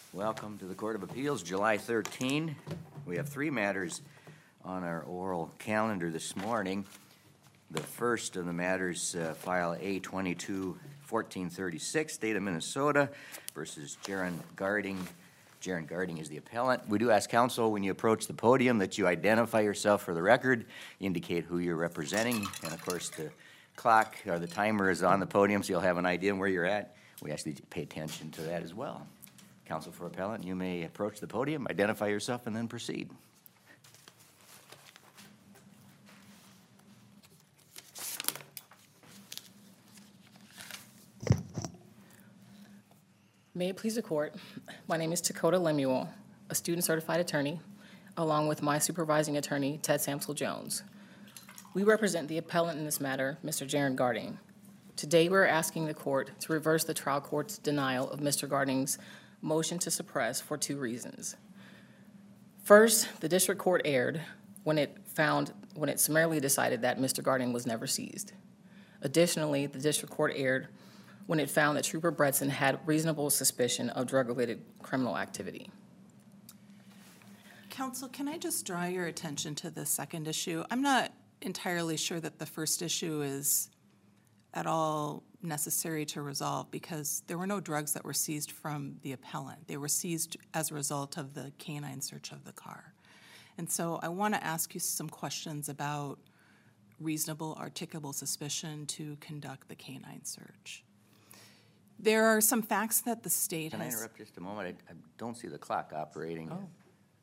Welcome to the Court of Appeals, July 13. We have three matters on our oral calendar this morning. The first of the matters, file A22-1436, State of Minnesota versus Jaron Garding. Jaron Garding is the appellant. We do ask counsel when you approach the podium that you identify yourself for the record, indicate who you're representing, and of course the clock or the timer is on the podium so you'll have an idea where you're at. We ask that you pay attention to that as well. Counsel for appellant, you may approach the podium, identify yourself, and then proceed. May it please the court, my name is Dakota Lemuel, a student certified attorney, along with my supervising attorney, Ted Samsel Jones. We represent the appellant in this matter, Mr. Jaron Garding. Today we're asking the court to reverse the trial court's denial of Mr. Garding's motion to suppress for two reasons. First, the district court erred when it summarily decided that Mr. Garding was never seized. Additionally, the district court erred when it found that Trooper Bretson had reasonable suspicion of drug-related criminal activity. Counsel, can I just draw your attention to the second issue? I'm not entirely sure that the first issue is at all necessary to resolve because there were no drugs that were seized from the appellant. They were seized as a result of the canine search of the car. And so I want to ask you some questions about reasonable articulable suspicion to conduct the canine search. There are some facts that the state has... Can I interrupt just a moment? I don't see the clock operating. Oh.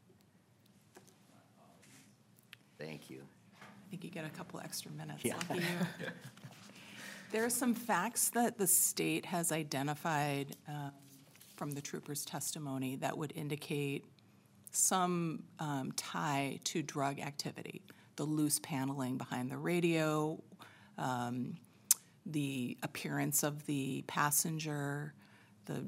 Thank you. I think you get a couple extra minutes. Yeah. Lucky you. There are some facts that the state has identified from the trooper's testimony that would indicate some tie to drug activity. The loose paneling behind the radio, the appearance of the passenger, the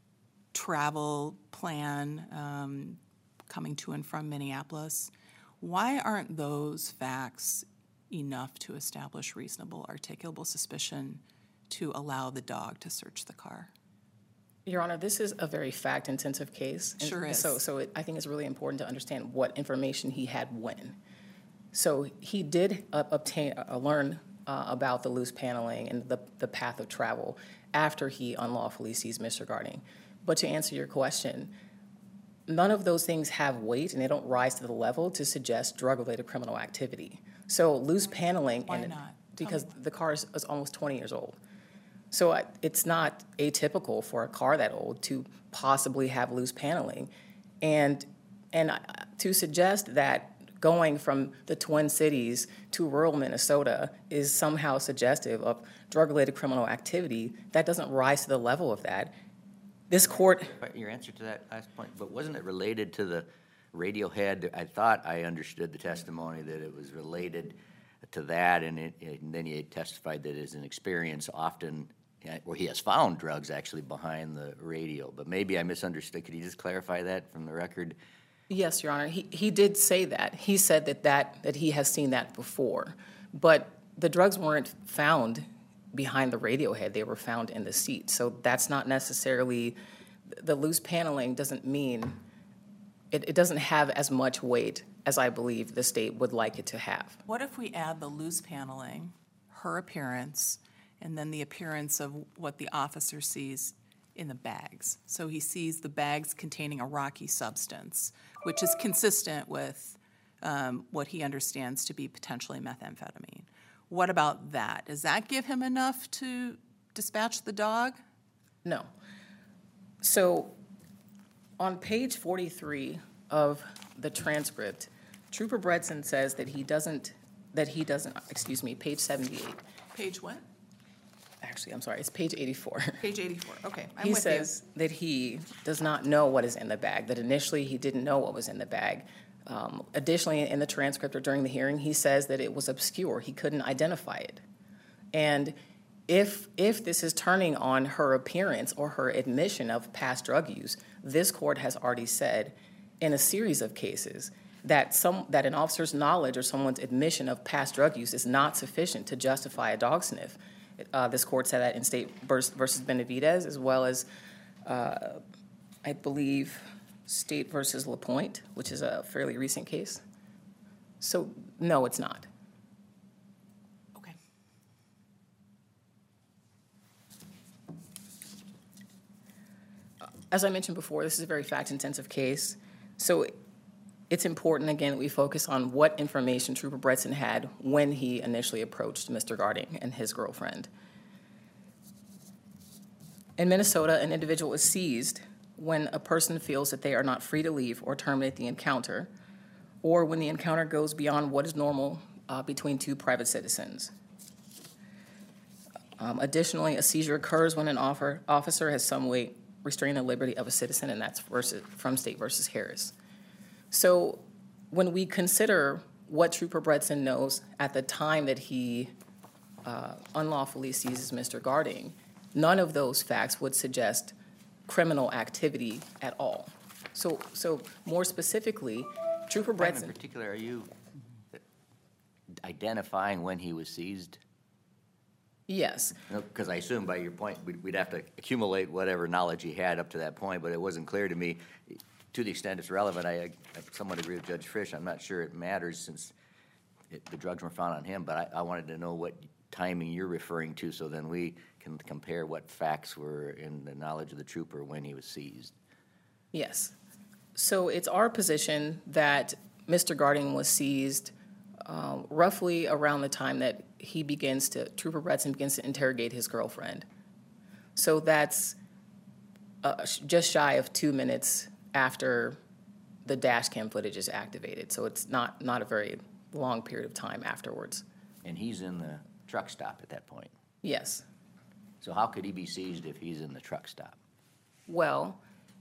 travel plan coming to and from Minneapolis. Why aren't those facts enough to establish reasonable articulable suspicion to allow the dog to search the car? Your Honor, this is a very fact-intensive case. Sure is. So I think it's really important to understand what information he had when. So he did learn about the loose paneling and the path of travel after he unlawfully seized Mr. Garding. But to answer your question, none of those things have weight and they don't rise to the level to suggest drug-related criminal activity. So loose paneling... Why not? Because the car is almost 20 years old. So it's not atypical for a car that old to possibly have loose paneling. And to suggest that going from the Twin Cities to rural Minnesota is somehow suggestive of drug-related criminal activity, that doesn't rise to the level of that. This court... Your answer to that last point, but wasn't it related to the Radiohead? I thought I understood the testimony that it was related to that, and then he testified that as an experience often, where he has found drugs actually behind the radio. But maybe I misunderstood. Could you just clarify that from the record? Yes, Your Honor. He did say that. He said that he has seen that before. But the drugs weren't found behind the Radiohead. They were found in the seat. So that's not necessarily... The loose paneling doesn't mean... It doesn't have as much weight as I believe the state would like it to have. What if we add the loose paneling, her appearance, and then the appearance of what the officer sees in the bags? So he sees the bags containing a rocky substance, which is consistent with what he understands to be potentially methamphetamine. What about that? Does that give him enough to dispatch the dog? No. So on page 43 of the transcript, Trooper Bretson says that he doesn't, page 78. Page what? Actually, I'm sorry, it's page 84. Page 84, okay, I'm He with says that he does not know what is in the bag, that initially he didn't know what was in the bag. Additionally, in the transcript or during the hearing, he says that it was obscure. He couldn't identify it. And if this is turning on her appearance or her admission of past drug use, this court has already said in a series of cases that an officer's knowledge or someone's admission of past drug use is not sufficient to justify a dog sniff. This court said that in State versus Benavidez, as well as I believe, State versus LaPointe, which is a fairly recent case. So, no, it's not. Okay. As I mentioned before, this is a very fact-intensive case. So it's important, again, that we focus on what information Trooper Bretson had when he initially approached Mr. Garding and his girlfriend. In Minnesota, an individual is seized when a person feels that they are not free to leave or terminate the encounter, or when the encounter goes beyond what is normal between two private citizens. Additionally, a seizure occurs when an officer has some way restraining the liberty of a citizen, and that's from State versus Harris. So when we consider what Trooper Bretson knows at the time that he unlawfully seizes Mr. Garding, none of those facts would suggest criminal activity at all. So more specifically, Trooper In Bretson, particular, are you identifying when he was seized? yes. Because I assume by your point, we'd have to accumulate whatever knowledge he had up to that point, but it wasn't clear to me. To the extent it's relevant, I somewhat agree with Judge Frisch. I'm not sure it matters since the drugs were found on him, but I wanted to know what timing you're referring to so then we can compare what facts were in the knowledge of the trooper when he was seized. Yes. So it's our position that Mr. Garding was seized roughly around the time that Trooper Bretson begins to interrogate his girlfriend. So that's just shy of 2 minutes after the dash cam footage is activated. So it's not a very long period of time afterwards. And he's in the truck stop at that point. Yes. So how could he be seized if he's in the truck stop? Well,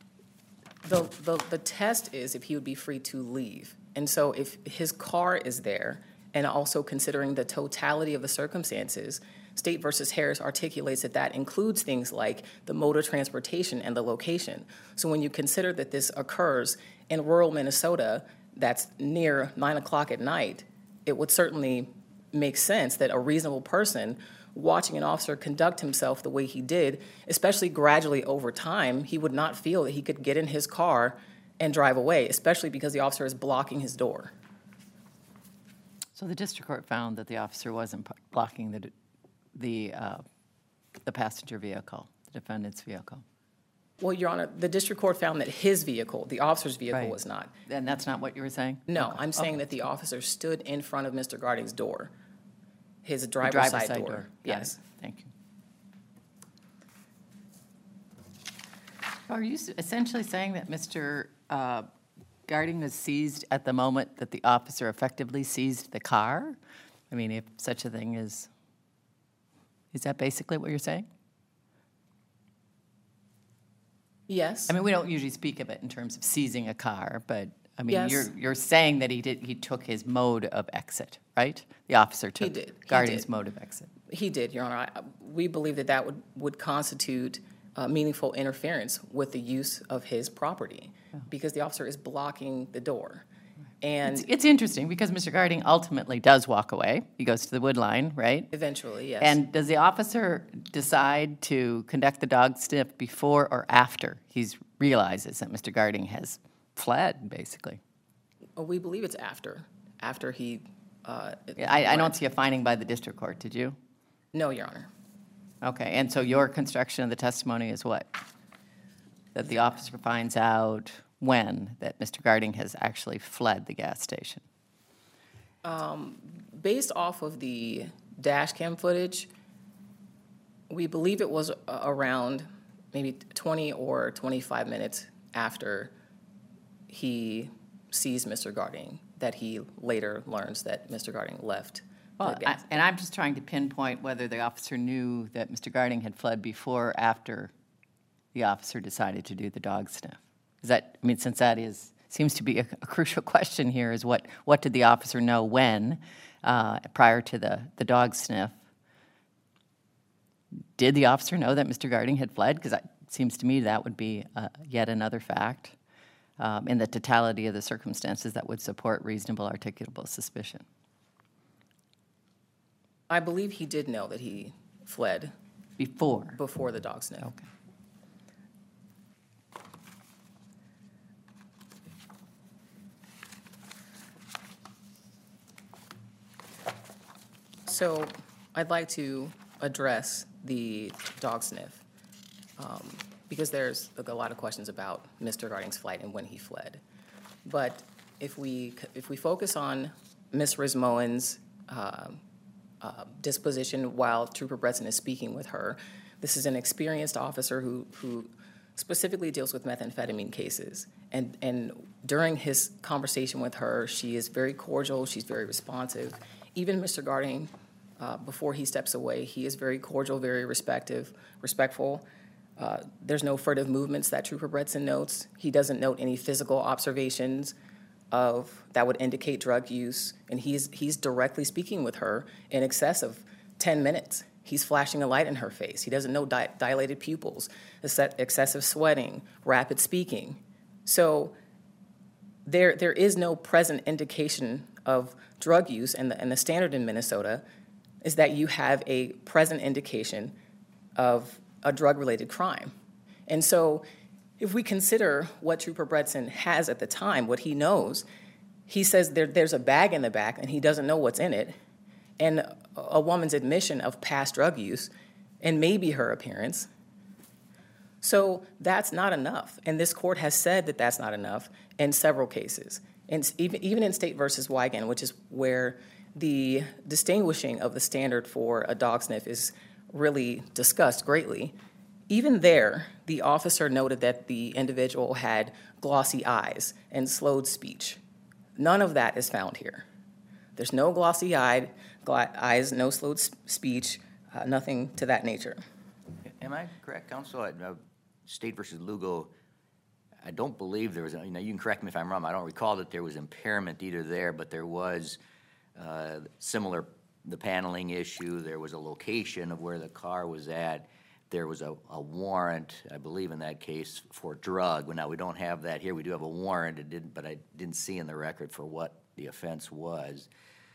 the test is if he would be free to leave. And so if his car is there, and also considering the totality of the circumstances, State versus Harris articulates that includes things like the mode of transportation and the location. So when you consider that this occurs in rural Minnesota, that's near 9 o'clock at night, it would certainly make sense that a reasonable person watching an officer conduct himself the way he did, especially gradually over time, he would not feel that he could get in his car and drive away, especially because the officer is blocking his door. So the district court found that the officer wasn't blocking the passenger vehicle, the defendant's vehicle. Well, Your Honor, the district court found that his vehicle, the officer's vehicle, Right. was not. And that's not what you were saying? No, Okay. I'm saying Okay. that the officer stood in front of Mr. Garding's door, his The driver's side door. Got Yes. it. Thank you. Are you essentially saying that Mr. Garding was seized at the moment that the officer effectively seized the car? I mean, if such a thing is that basically what you're saying? Yes. I mean, we don't usually speak of it in terms of seizing a car, but, I mean, Yes. you're saying that he took his mode of exit, right? The officer took did. He Garding's did. mode of exit. He did, Your Honor. We believe that would constitute meaningful interference with the use of his property because the officer is blocking the door. And It's interesting because Mr. Garding ultimately does walk away. He goes to the wood line, right? eventually, yes. And does the officer decide to conduct the dog sniff before or after he realizes that Mr. Garding has fled, basically? We believe it's after he. I don't see a finding by the district court, did you? No, Your Honor. Okay, and so your construction of the testimony is what? That the officer finds out when that Mr. Garding has actually fled the gas station? Based off of the dash cam footage, we believe it was around maybe 20 or 25 minutes after he sees Mr. Garding that he later learns that Mr. Garding left. Well, and I'm just trying to pinpoint whether the officer knew that Mr. Garding had fled before or after the officer decided to do the dog sniff. Is that, I mean, since that seems to be a crucial question here, is what did the officer know when, prior to the dog sniff? Did the officer know that Mr. Garding had fled? Because it seems to me that would be yet another fact in the totality of the circumstances that would support reasonable articulable suspicion. I believe he did know that he fled Before? before the dog sniff. Okay. So I'd like to address the dog sniff, because there's a lot of questions about Mr. Garding's flight and when he fled. But if we focus on Ms. Rismoen's disposition while Trooper Bretson is speaking with her, this is an experienced officer who specifically deals with methamphetamine cases. And during his conversation with her, she is very cordial, she's very responsive. Even Mr. Garding, before he steps away, he is very cordial, very respectful. There's no furtive movements that Trooper Bretson notes. He doesn't note any physical observations that would indicate drug use, and he's directly speaking with her in excess of 10 minutes. He's flashing a light in her face. He doesn't know dilated pupils, excessive sweating, rapid speaking. So there is no present indication of drug use, and the standard in Minnesota is that you have a present indication of a drug-related crime. And so if we consider what Trooper Bretson has at the time, what he knows, he says there's a bag in the back and he doesn't know what's in it, and a woman's admission of past drug use and maybe her appearance. So that's not enough. And this court has said that that's not enough in several cases. And even in State versus Wigan, which is where the distinguishing of the standard for a dog sniff is really discussed greatly, even there, the officer noted that the individual had glossy eyes and slowed speech. None of that is found here. There's no glossy eyes, no slowed speech, nothing to that nature. Am I correct, counsel? State versus Lugo, I don't believe there was, you can correct me if I'm wrong, I don't recall that there was impairment either there, but there was similar, the paneling issue, there was a location of where the car was at, there was a warrant, I believe in that case, for drug. Well, now, we don't have that here, we do have a warrant, but I didn't see in the record for what the offense was.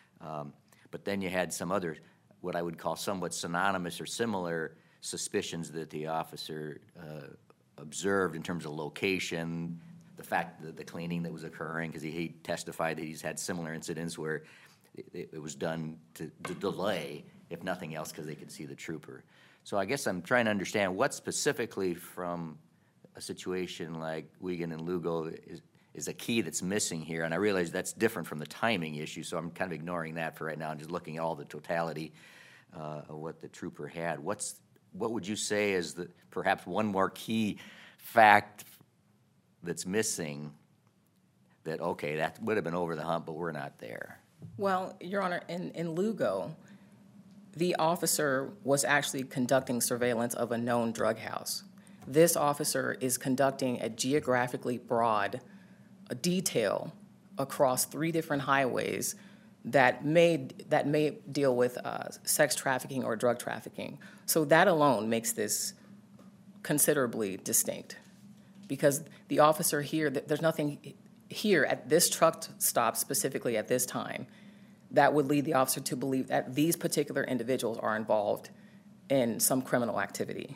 But then you had some other, what I would call somewhat synonymous or similar suspicions that the officer observed in terms of location, the fact that the cleaning that was occurring, because he testified that he's had similar incidents where it was done to delay, if nothing else, because they could see the trooper. So I guess I'm trying to understand what specifically from a situation like Wigan and Lugo is a key that's missing here, and I realize that's different from the timing issue, so I'm kind of ignoring that for right now and just looking at all the totality of what the trooper had. What would you say is perhaps one more key fact that's missing that, okay, that would have been over the hump, but we're not there? Well, Your Honor, in Lugo, the officer was actually conducting surveillance of a known drug house. This officer is conducting a geographically broad detail across 3 different highways that may deal with sex trafficking or drug trafficking. So that alone makes this considerably distinct, because the officer here, there's nothing here at this truck stop specifically at this time that would lead the officer to believe that these particular individuals are involved in some criminal activity.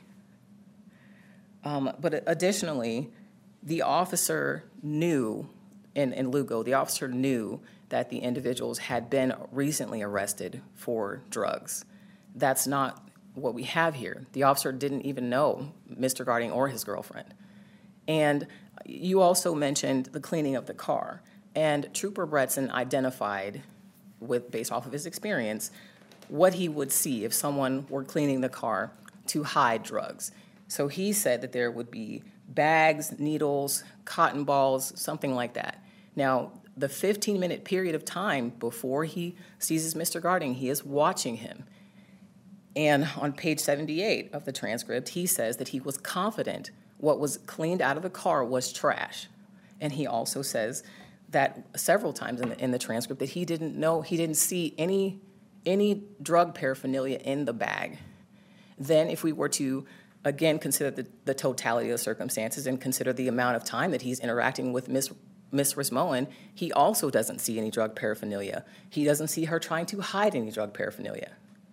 But additionally, the officer knew, in Lugo, the officer knew that the individuals had been recently arrested for drugs. That's not what we have here. The officer didn't even know Mr. Garding or his girlfriend. And you also mentioned the cleaning of the car. And Trooper Bretson identified, based off of his experience, what he would see if someone were cleaning the car to hide drugs. So he said that there would be bags, needles, cotton balls, something like that. Now, the 15-minute period of time before he seizes Mr. Garding, he is watching him. And on page 78 of the transcript, he says that he was confident what was cleaned out of the car was trash. And he also says that several times in the transcript that he didn't see any drug paraphernalia in the bag. Then if we were to, again, consider the totality of the circumstances and consider the amount of time that he's interacting with Miss Rismoen, he also doesn't see any drug paraphernalia. He doesn't see her trying to hide any drug paraphernalia.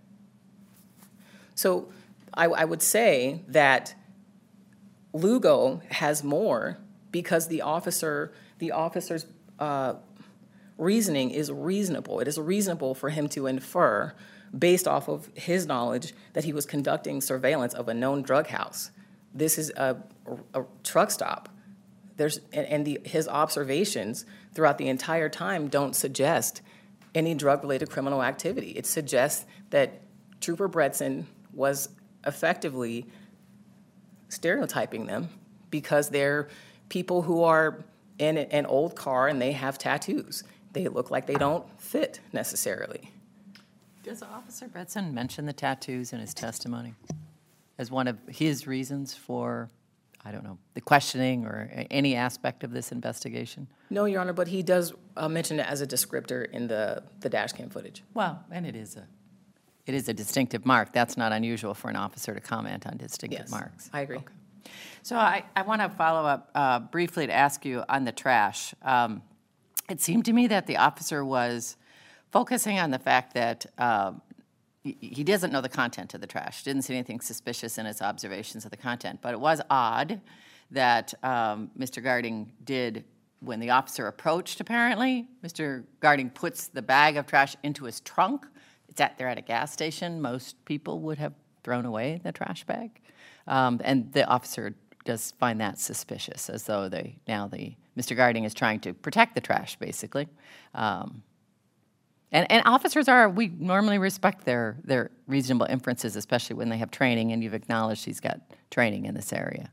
So I would say that Lugo has more because the officer's reasoning is reasonable. It is reasonable for him to infer based off of his knowledge that he was conducting surveillance of a known drug house. This is a truck stop. His observations throughout the entire time don't suggest any drug-related criminal activity. It suggests that Trooper Bretson was effectively stereotyping them because they're people who are in an old car and they have tattoos. They look like they don't fit necessarily. Does Officer Bretson mention the tattoos in his testimony as one of his reasons for, I don't know, the questioning or any aspect of this investigation? No, Your Honor, but he does mention it as a descriptor in the dash cam footage. Well, and it is a distinctive mark. That's not unusual for an officer to comment on distinctive Yes, marks. I agree. Okay. So I want to follow up briefly to ask you on the trash. It seemed to me that the officer was focusing on the fact that he doesn't know the content of the trash, didn't see anything suspicious in his observations of the content. But it was odd that Mr. Garding did, when the officer approached, apparently, Mr. Garding puts the bag of trash into his trunk. They're at a gas station. Most people would have thrown away the trash bag. And the officer does find that suspicious, as though Mr. Garding is trying to protect the trash, basically. And officers we normally respect their reasonable inferences, especially when they have training, and you've acknowledged he's got training in this area.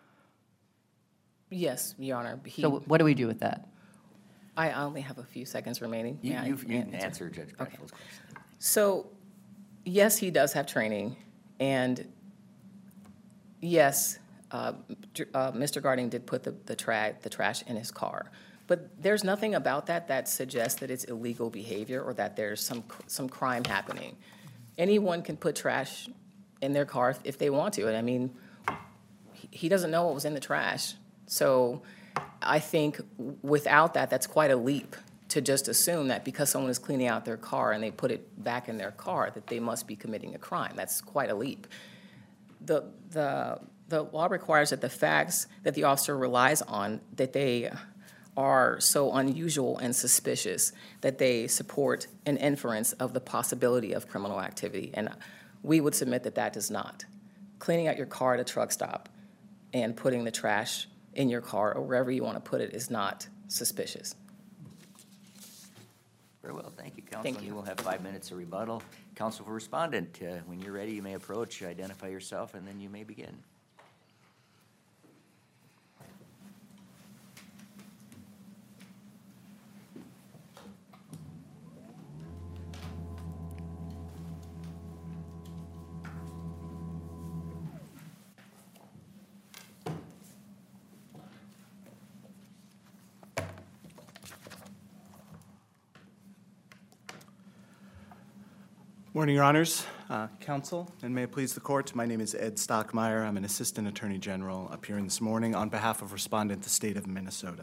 Yes, Your Honor. So what do we do with that? I only have a few seconds remaining. You May I can answer Judge Bradfield's question. So, yes, he does have training, and yes, Mr. Garding did put the trash in his car. But there's nothing about that suggests that it's illegal behavior or that there's some crime happening. Anyone can put trash in their car if they want to. And I mean, he doesn't know what was in the trash. So I think without that, that's quite a leap to just assume that because someone is cleaning out their car and they put it back in their car, that they must be committing a crime. That's quite a leap. The law requires that the facts that the officer relies on, that they are so unusual and suspicious that they support an inference of the possibility of criminal activity. And we would submit that does not. Cleaning out your car at a truck stop and putting the trash in your car or wherever you want to put it is not suspicious. Very well, thank you, counsel. Thank you. You will have 5 minutes of rebuttal. Counsel for respondent, when you're ready, you may approach, identify yourself, and then you may begin. Morning, Your Honors, Counsel, and may it please the Court. My name is Ed Stockmeyer. I'm an Assistant Attorney General appearing this morning on behalf of Respondent, the State of Minnesota.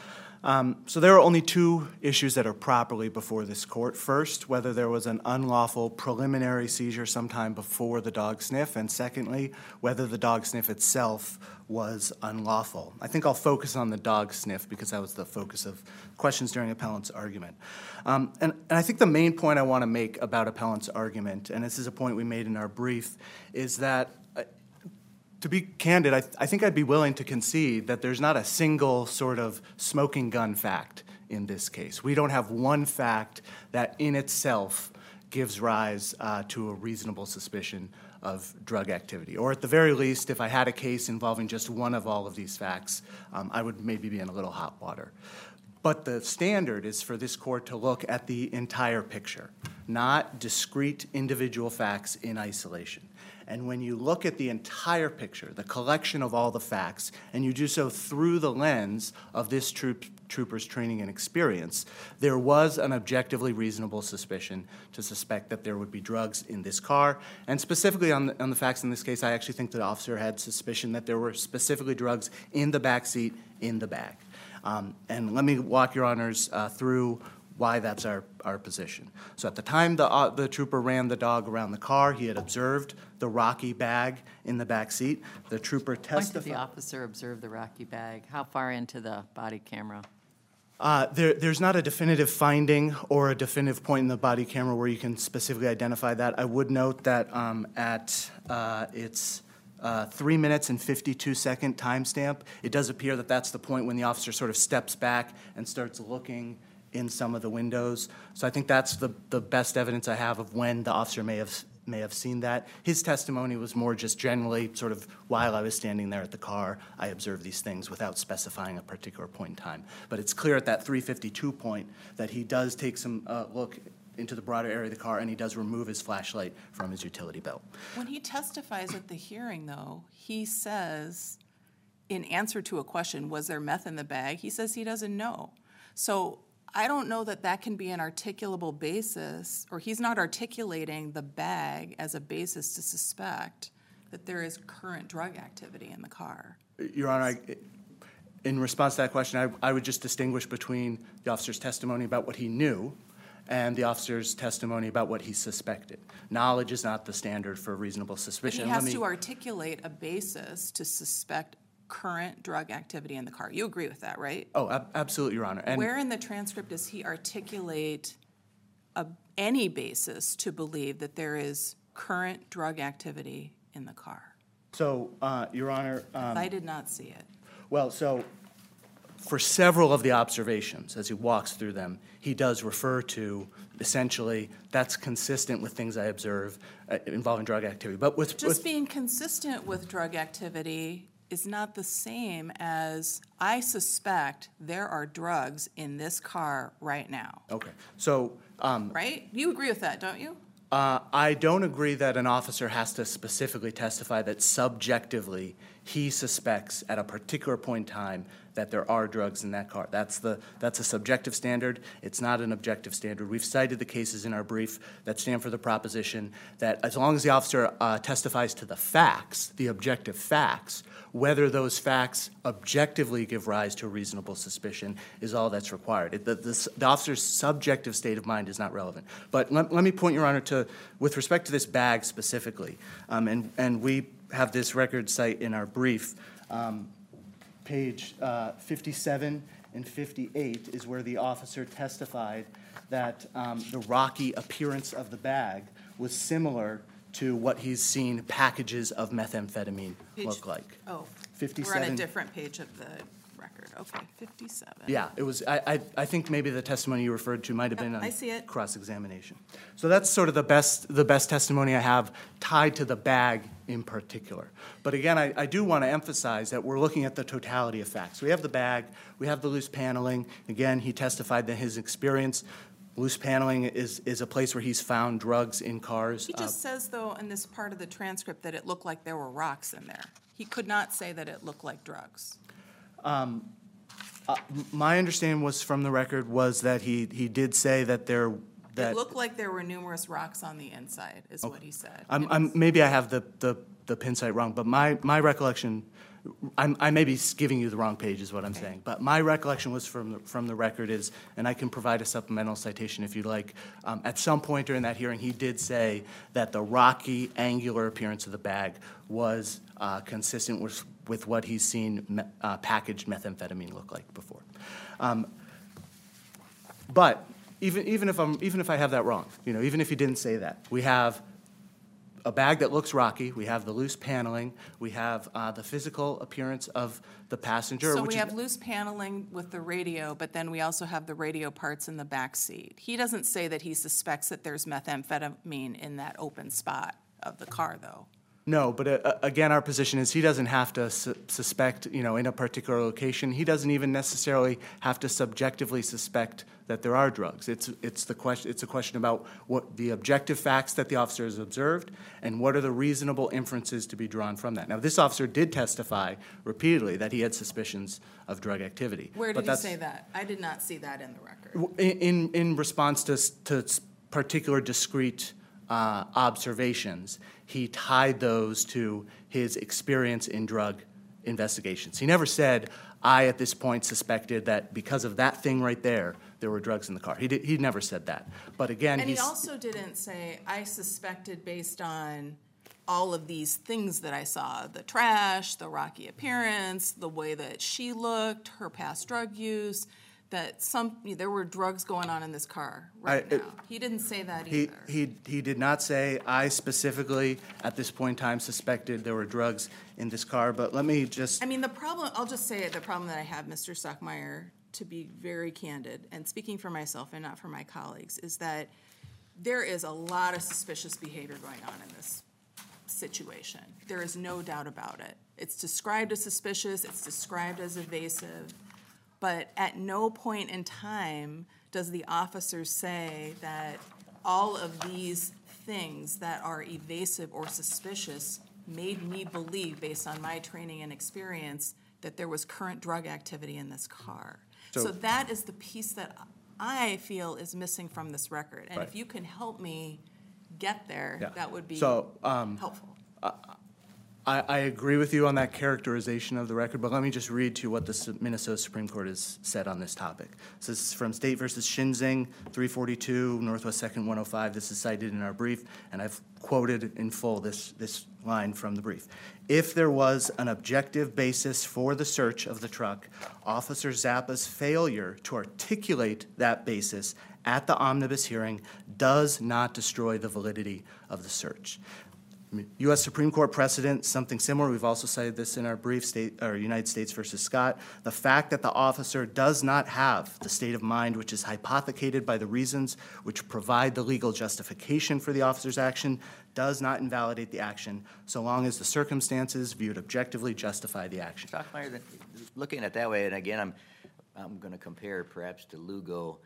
So there are only two issues that are properly before this Court. First, whether there was an unlawful preliminary seizure sometime before the dog sniff, and secondly, whether the dog sniff itself was unlawful. I think I'll focus on the dog sniff because that was the focus of questions during Appellant's argument. And I think the main point I want to make about Appellant's argument, and this is a point we made in our brief, is that to be candid, I think I'd be willing to concede that there's not a single sort of smoking gun fact in this case. We don't have one fact that in itself gives rise to a reasonable suspicion of drug activity. Or at the very least, if I had a case involving just one of all of these facts, I would maybe be in a little hot water. But the standard is for this Court to look at the entire picture, not discrete individual facts in isolation. And when you look at the entire picture, the collection of all the facts, and you do so through the lens of this trooper's training and experience, there was an objectively reasonable suspicion to suspect that there would be drugs in this car. And specifically on the facts in this case, I actually think the officer had suspicion that there were specifically drugs in the back seat, in the bag. And let me walk Your Honors through why that's our position. So at the time the trooper ran the dog around the car, he had observed the Rocky bag in the back seat. The trooper When did testified. the officer observe the Rocky bag? How far into the body camera? There's not a definitive finding or a definitive point in the body camera where you can specifically identify that. I would note that it's 3 minutes and 52-second timestamp. It does appear that that's the point when the officer sort of steps back and starts looking in some of the windows. So I think that's the best evidence I have of when the officer may have seen that. His testimony was more just generally sort of while I was standing there at the car, I observed these things without specifying a particular point in time. But it's clear at that 3:52 point that he does take some look into the broader area of the car, and he does remove his flashlight from his utility belt. When he testifies at the hearing, though, he says, in answer to a question, was there meth in the bag? He says he doesn't know. So I don't know that that can be an articulable basis, or he's not articulating the bag as a basis to suspect that there is current drug activity in the car. Your Honor, in response to that question, I would just distinguish between the officer's testimony about what he knew and the officer's testimony about what he suspected. Knowledge is not the standard for reasonable But suspicion. he has to articulate a basis to suspect current drug activity in the car. You agree with that, right? Oh, absolutely, Your Honor. And Where in the transcript does he articulate any basis to believe that there is current drug activity in the car? so, Your Honor, I did not see it. well, so for several of the observations, as he walks through them, he does refer to essentially that's consistent with things I observe involving drug activity. But Just being consistent with drug activity is not the same as I suspect there are drugs in this car right now, okay, so right? You agree with that, don't you? I don't agree that an officer has to specifically testify that subjectively he suspects at a particular point in time that there are drugs in that car. That's a subjective standard. It's not an objective standard. We've cited the cases in our brief that stand for the proposition that as long as the officer testifies to the facts, the objective facts, whether those facts objectively give rise to a reasonable suspicion is all that's required. The officer's subjective state of mind is not relevant. But let me point, Your Honor, to, with respect to this bag specifically, and we have this record cite in our brief, page 57 and 58 is where the officer testified that the rocky appearance of the bag was similar to what he's seen packages of methamphetamine look like. Oh, 57. we're on a different page of the record. Okay, 57. Yeah, it was, I think maybe the testimony you referred to might have been I see on it. cross-examination. So that's sort of the best testimony I have tied to the bag in particular. But again, I do want to emphasize that we're looking at the totality of facts. We have the bag, we have the loose paneling. Again, he testified that his experience, loose paneling is a place where he's found drugs in cars. He just says, though, in this part of the transcript that it looked like there were rocks in there. He could not say that it looked like drugs. My understanding was from the record was that he did say that It looked like there were numerous rocks on the inside, is what he said. Maybe I have the pin site wrong, but my recollection, I may be giving you the wrong page is what I'm saying, but my recollection was from the record is, and I can provide a supplemental citation if you'd like, at some point during that hearing, he did say that the rocky, angular appearance of the bag was consistent with what he's seen packaged methamphetamine look like before. But even if I have that wrong, even if he didn't say that, we have a bag that looks rocky, we have the loose paneling, we have the physical appearance of the passenger. So we have loose paneling with the radio, but then we also have the radio parts in the back seat. He doesn't say that he suspects that there's methamphetamine in that open spot of the car, though. No, but again, our position is he doesn't have to suspect, in a particular location. He doesn't even necessarily have to subjectively suspect that there are drugs. It's a question about what the objective facts that the officer has observed and what are the reasonable inferences to be drawn from that. Now, this officer did testify repeatedly that he had suspicions of drug activity. Where did he say that? I did not see that in the record. In response to particular discrete observations, he tied those to his experience in drug investigations. He never said, I at this point suspected that because of that thing right there were drugs in the car. He never said that. But again, and he also didn't say, I suspected based on all of these things that I saw, the trash, the rocky appearance, the way that she looked, her past drug use, that there were drugs going on in this car right now. He didn't say that either. He did not say, I specifically, at this point in time, suspected there were drugs in this car, but let me just. I mean, I'll just say it, the problem that I have, Mr. Stockmeyer, to be very candid, and speaking for myself and not for my colleagues, is that there is a lot of suspicious behavior going on in this situation. There is no doubt about it. It's described as suspicious, it's described as evasive, but at no point in time does the officer say that all of these things that are evasive or suspicious made me believe, based on my training and experience, that there was current drug activity in this car. So that is the piece that I feel is missing from this record. And if you can help me get there, that would be helpful. I agree with you on that characterization of the record, but let me just read to you what the Minnesota Supreme Court has said on this topic. So this is from State versus Shinzing, 342, Northwest 2nd 105. This is cited in our brief, and I've quoted in full this line from the brief. If there was an objective basis for the search of the truck, Officer Zappa's failure to articulate that basis at the omnibus hearing does not destroy the validity of the search. U.S. Supreme Court precedent, something similar. We've also cited this in our brief, United States versus Scott. The fact that the officer does not have the state of mind which is hypothecated by the reasons which provide the legal justification for the officer's action does not invalidate the action, so long as the circumstances viewed objectively justify the action. Stockmeyer, looking at it that way, and again, I'm going to compare perhaps to Lugo.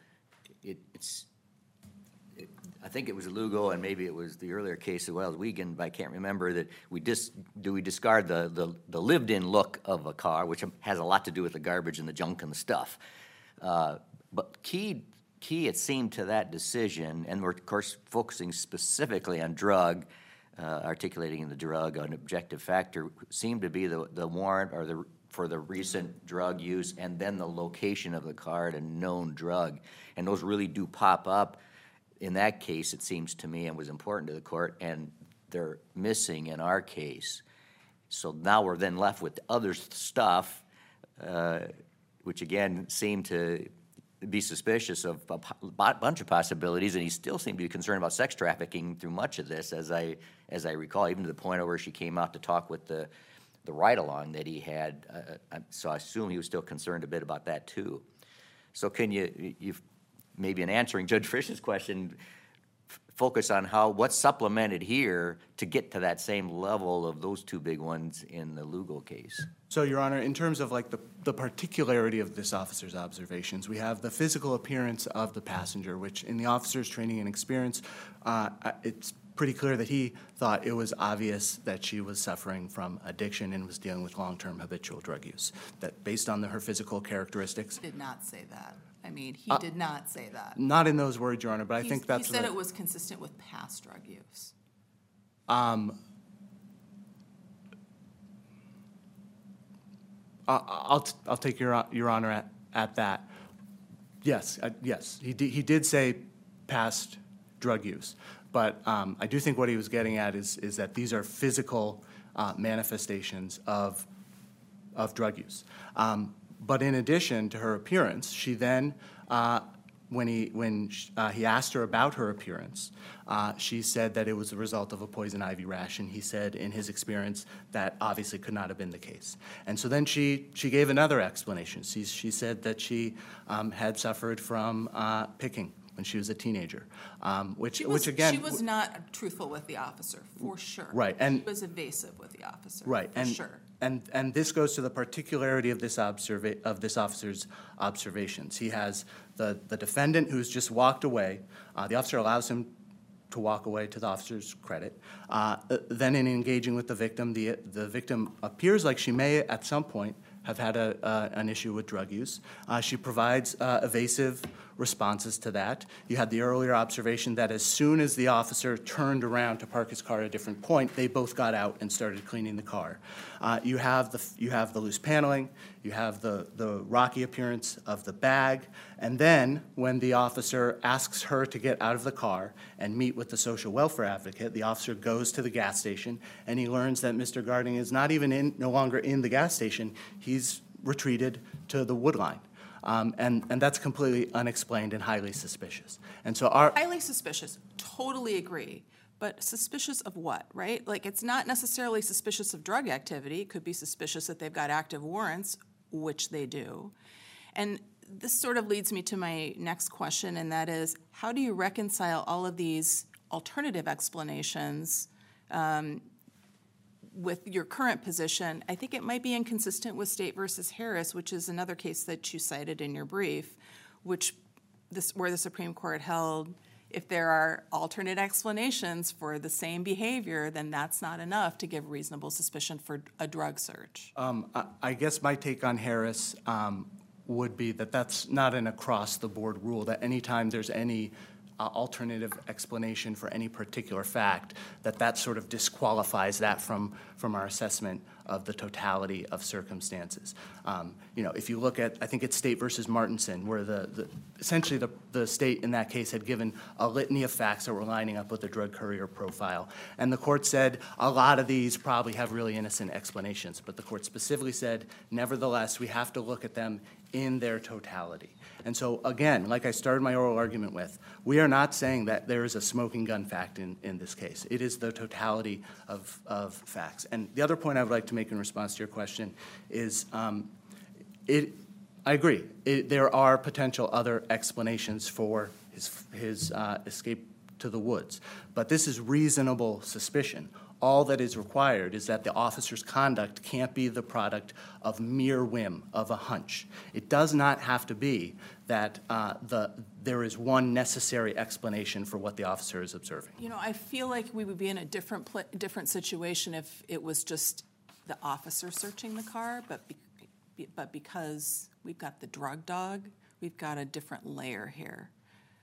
I think it was Lugo, and maybe it was the earlier case as well as Wiegand, but I can't remember that we discard the lived-in look of a car, which has a lot to do with the garbage and the junk and the stuff. But key, it seemed, to that decision, and we're, of course, focusing specifically on drug, articulating the drug, an objective factor, seemed to be the warrant or for the recent drug use, and then the location of the car at a known drug. And those really do pop up. In that case, it seems to me, and was important to the court, and they're missing in our case. So now we're then left with other stuff, which again seemed to be suspicious of a bunch of possibilities, and he still seemed to be concerned about sex trafficking through much of this, as I recall, even to the point where she came out to talk with the ride-along that he had. So I assume he was still concerned a bit about that too. So can you've maybe in answering Judge Frisch's question, focus on what's supplemented here to get to that same level of those two big ones in the Lugo case. So, Your Honor, in terms of like the particularity of this officer's observations, we have the physical appearance of the passenger, which in the officer's training and experience, it's pretty clear that he thought it was obvious that she was suffering from addiction and was dealing with long-term habitual drug use. That based on her physical characteristics. He did not say that. I mean, he did not say that. Not in those words, Your Honor, but I think that's he said it was consistent with past drug use. I'll take Your Honor at that. Yes, he did say past drug use, but I do think what he was getting at is that these are physical manifestations of drug use. But in addition to her appearance, she then, when he asked her about her appearance, she said that it was the result of a poison ivy rash, and he said in his experience that obviously could not have been the case. And so then she gave another explanation. She said that she had suffered from picking when she was a teenager, which again... She was not truthful with the officer, for sure. Right. And she was evasive with the officer, right, for sure. And this goes to the particularity of this officer's observations. He has the defendant who's just walked away. The officer allows him to walk away, to the officer's credit. Then in engaging with the victim appears like she may at some point have had an issue with drug use. She provides evasive responses to that. You had the earlier observation that as soon as the officer turned around to park his car at a different point, they both got out and started cleaning the car. You have the loose paneling, you have the rocky appearance of the bag, and then when the officer asks her to get out of the car and meet with the social welfare advocate, the officer goes to the gas station and he learns that Mr. Garding is no longer in the gas station. He's retreated to the wood line. And that's completely unexplained and highly suspicious. And so our, Highly suspicious, totally agree. But suspicious of what, right? Like, it's not necessarily suspicious of drug activity. It could be suspicious that they've got active warrants, which they do. And this sort of leads me to my next question, and that is, how do you reconcile all of these alternative explanations with your current position? I think it might be inconsistent with State versus Harris, which is another case that you cited in your brief, where the Supreme Court held if there are alternate explanations for the same behavior, then that's not enough to give reasonable suspicion for a drug search. I guess my take on Harris would be that that's not an across-the-board rule, that anytime there's any alternative explanation for any particular fact, that sort of disqualifies that from our assessment of the totality of circumstances. If you look at, I think it's State versus Martinson, where essentially the state in that case had given a litany of facts that were lining up with the drug courier profile. And the court said a lot of these probably have really innocent explanations, but the court specifically said, nevertheless, we have to look at them in their totality. And so, again, like I started my oral argument with, we are not saying that there is a smoking gun fact in this case. It is the totality of facts. And the other point I would like to make in response to your question is, I agree. There are potential other explanations for his escape to the woods. But this is reasonable suspicion. All that is required is that the officer's conduct can't be the product of mere whim, of a hunch. It does not have to be that there is one necessary explanation for what the officer is observing. I feel like we would be in a different situation if it was just the officer searching the car, but because we've got the drug dog, we've got a different layer here.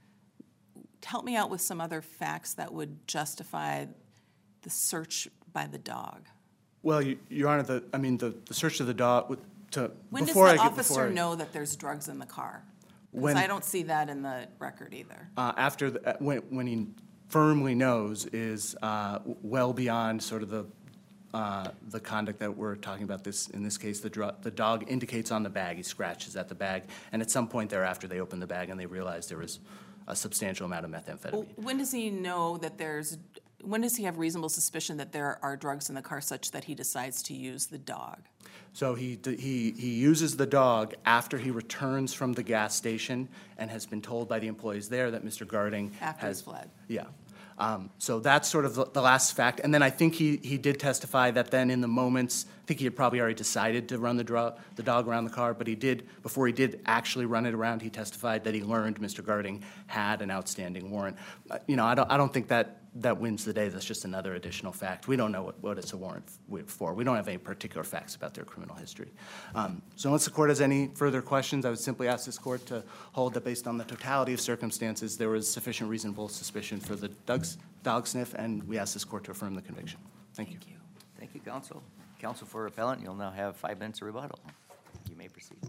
Help me out with some other facts that would justify the search by the dog. Well, Your Honor, the search of the dog. When does the officer know that there's drugs in the car? Because I don't see that in the record either. When he firmly knows is well beyond sort of the conduct that we're talking about. In this case, the dog indicates on the bag. He scratches at the bag, and at some point thereafter, they open the bag and they realize there was a substantial amount of methamphetamine. When does he know that when does he have reasonable suspicion that there are drugs in the car such that he decides to use the dog? So he uses the dog after he returns from the gas station and has been told by the employees there that Mr. Garding After he's fled. Yeah. So that's sort of the last fact. And then I think he did testify that then in the moments, I think he had probably already decided to run the dog around the car, but before he did actually run it around, he testified that he learned Mr. Garding had an outstanding warrant. I don't think that wins the day. That's just another additional fact. We don't know what it's a warrant for. We don't have any particular facts about their criminal history. So unless the court has any further questions, I would simply ask this court to hold that based on the totality of circumstances, there was sufficient reasonable suspicion for the dog sniff, and we ask this court to affirm the conviction. Thank you. Thank you, counsel. Counsel for appellant, you'll now have 5 minutes of rebuttal. You may proceed.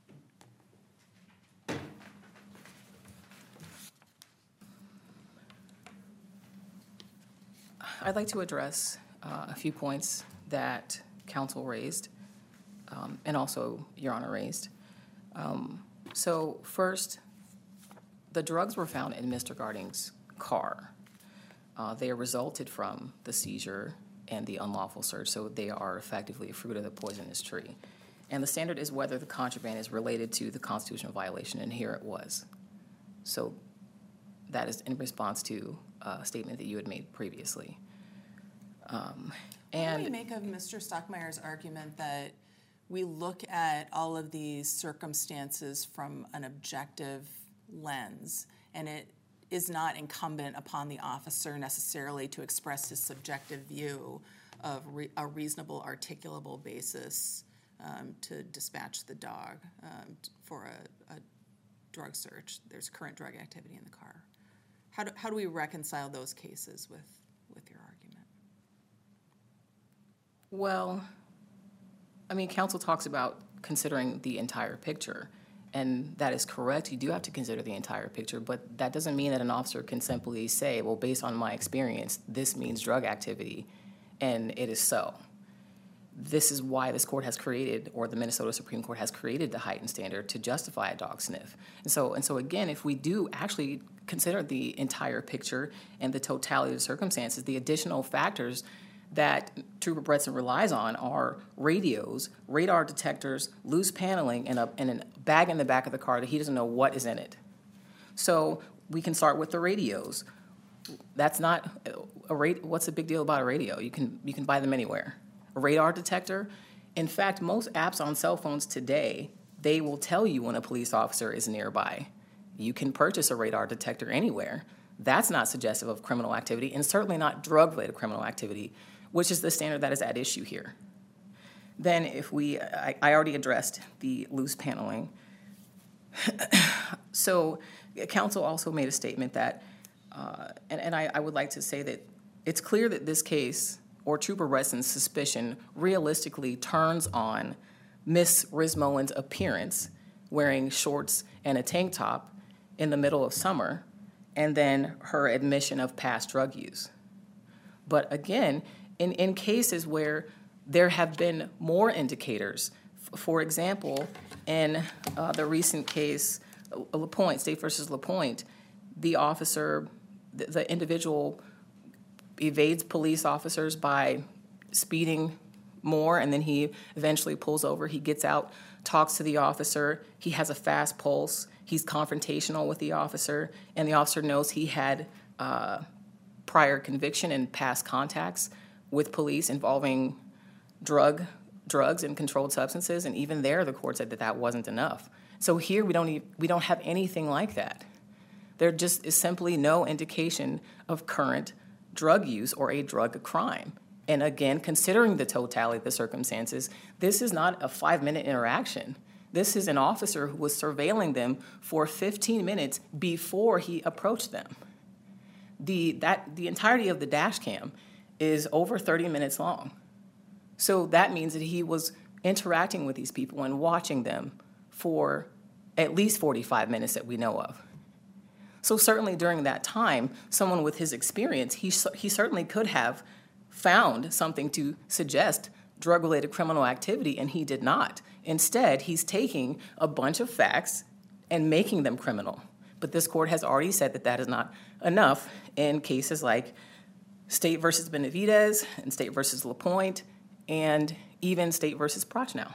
I'd like to address a few points that counsel raised and also Your Honor raised. So first, the drugs were found in Mr. Garding's car. They resulted from the seizure and the unlawful search, so they are effectively a fruit of the poisonous tree. And the standard is whether the contraband is related to the constitutional violation, and here it was. So that is in response to a statement that you had made previously. What do you make of Mr. Stockmeyer's argument that we look at all of these circumstances from an objective lens, and it is not incumbent upon the officer necessarily to express his subjective view of a reasonable, articulable basis to dispatch the dog for a drug search? There's current drug activity in the car. How do we reconcile those cases with your argument? Well, counsel talks about considering the entire picture, and that is correct. You do have to consider the entire picture, but that doesn't mean that an officer can simply say, well, based on my experience, this means drug activity, and it is so. this is why this court has created, or the Minnesota Supreme Court has created, the heightened standard to justify a dog sniff. And so again, if we do actually consider the entire picture and the totality of the circumstances, the additional factors that Trooper Bretson relies on are radios, radar detectors, loose paneling, and a bag in the back of the car that he doesn't know what is in it. So we can start with the radios. That's not what's the big deal about a radio? You can buy them anywhere. A radar detector, in fact, most apps on cell phones today, they will tell you when a police officer is nearby. You can purchase a radar detector anywhere. That's not suggestive of criminal activity, and certainly not drug-related criminal activity, which is the standard that is at issue here. Then if I already addressed the loose paneling. So counsel also made a statement that, and I would like to say that it's clear that this case, or Trooper Bretson's suspicion, realistically turns on Miss Rismowen's appearance wearing shorts and a tank top in the middle of summer, and then her admission of past drug use. But again, in cases where there have been more indicators, for example, in the recent case, LaPointe, State versus LaPointe, the officer, the individual evades police officers by speeding more, and then he eventually pulls over. He gets out, talks to the officer. He has a fast pulse. He's confrontational with the officer, and the officer knows he had prior conviction and past contacts with police involving drugs and controlled substances, and even there the court said that that wasn't enough. So here we don't have anything like that. There just is simply no indication of current drug use or a drug crime. And again, considering the totality of the circumstances, this is not a 5-minute interaction. This is an officer who was surveilling them for 15 minutes before he approached them. The entirety of the dash cam is over 30 minutes long. So that means that he was interacting with these people and watching them for at least 45 minutes that we know of. So certainly during that time, someone with his experience, he certainly could have found something to suggest drug-related criminal activity, and he did not. Instead, he's taking a bunch of facts and making them criminal. But this court has already said that that is not enough in cases like State versus Benavidez and State versus LaPointe, and even State versus Prochnow.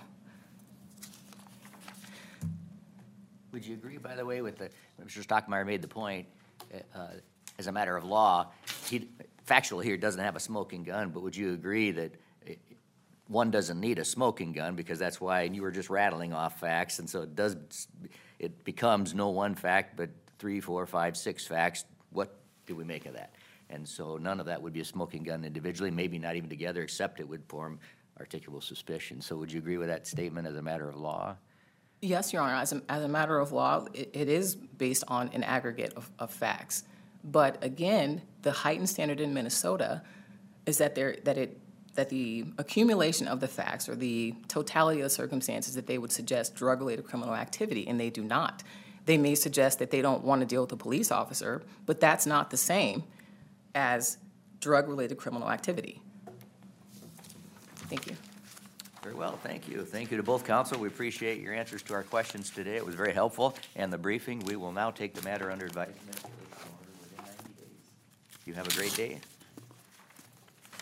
Would you agree, by the way, with Mr. Stockmeyer made the point, as a matter of law, factual here doesn't have a smoking gun, but would you agree that one doesn't need a smoking gun, because that's why, and you were just rattling off facts, and so it becomes no one fact, but 3, 4, 5, 6 facts. What do we make of that? And so none of that would be a smoking gun individually, maybe not even together, except it would form articulable suspicion. So would you agree with that statement as a matter of law? Yes, Your Honor. As a matter of law, it is based on an aggregate of facts. But again, the heightened standard in Minnesota is that the accumulation of the facts, or the totality of the circumstances, that they would suggest drug-related criminal activity, and they do not. They may suggest that they don't want to deal with a police officer, but that's not the same as drug-related criminal activity. Thank you. Very well, thank you. Thank you to both counsel. We appreciate your answers to our questions today. It was very helpful. And the briefing, we will now take the matter under advisement. You have a great day.